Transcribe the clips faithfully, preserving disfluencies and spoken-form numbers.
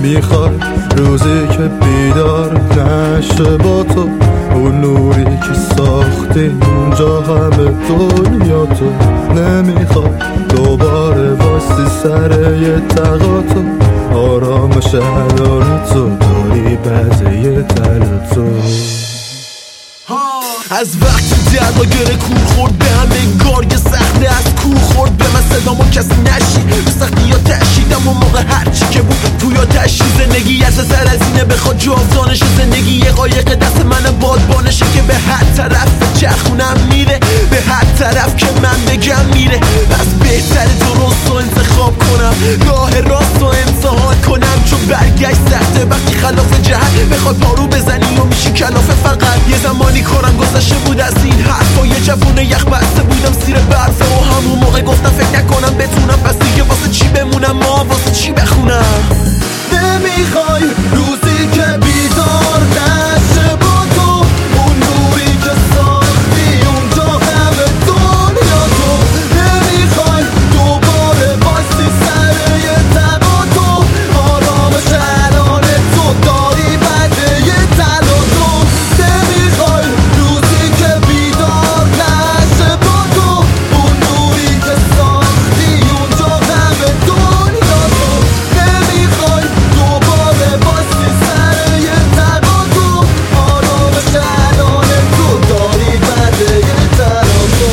نمیخوای روزی که بیدار نشه با تو، اون نوری که ساختی اونجا همه دنیا تو. نمیخوای دوباره واسه سر یه تقاطع، آرامش الان تو داری بعد یه تل تو. از وقتی دردا گره کور خورد به هم انگار یه سخته از کور خورد به من صدامو کسی نشید به سختی ها تشیدم و موقع هرچی که بود توی آتشی. زندگی از سر از اینه بخواد جاودانش، زندگی یه قایق دست من بادبانشه که به هر طرف چرخونم میره، به هر طرف که من بگم میره. پس بهتره درست رو انتخاب کنم، راه راست رو امتحان کنم، چون برگشت سخته وقتی خلاف جهت بخواد پارو بزنی و میشی کلافه. فقط یه زمانی کارم گذشته بود از این حرفا، یه جوونه یخ بسته بودم زیر برفه و همون موقع گفتم فکر نکنم بتونم، پس دیگه واسه چی بمونم ما واسه چی بخونم. نمیخوای روزی که بیدار نشه با تو، اون نوری که ساختی اونجا همه دنیا تو. نمیخوای دوباره باستی سر یه تقاطع، آرامش الان تو داری بده یه تل و تو. نمیخوای روزی که بیدار نشه با تو، اون نوری که ساختی اونجا همه دنیا تو. نمیخوای دوباره باستی سر یه تقاطع، آرامش الان تو داری بده یه تل و تو.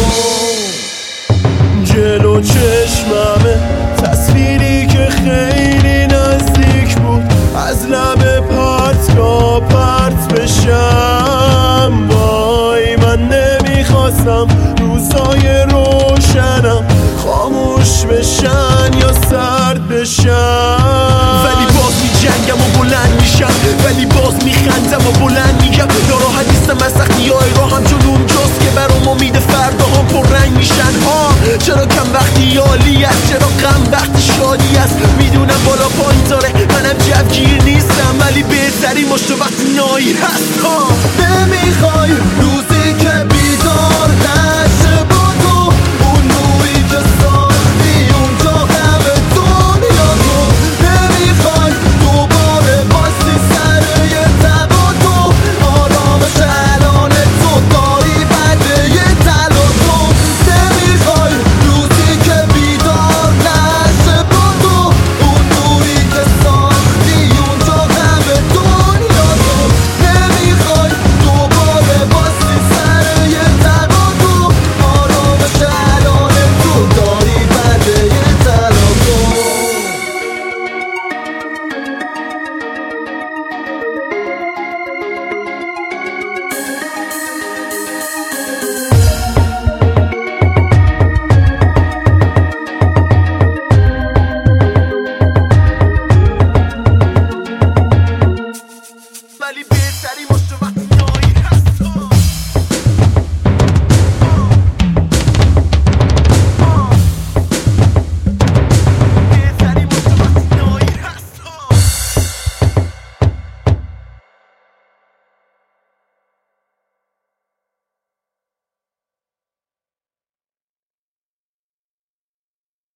جلو چشممه تصویری که خیلی نزدیک بود، از لب پرتگاه پرت بشم. وای من نمیخواستم روزای روشنم خاموش بشن یا سرد بشن، ولی باز می جنگم و بلند میشم، ولی باز میخندم و بلند میگم. ناراحت نیستم از سختی های راهم، چون اونجاست که برام امید فردا هم پر رنگ میشن. ها چرا کم وقتی عالی است، چرا غم وقتی شادی است.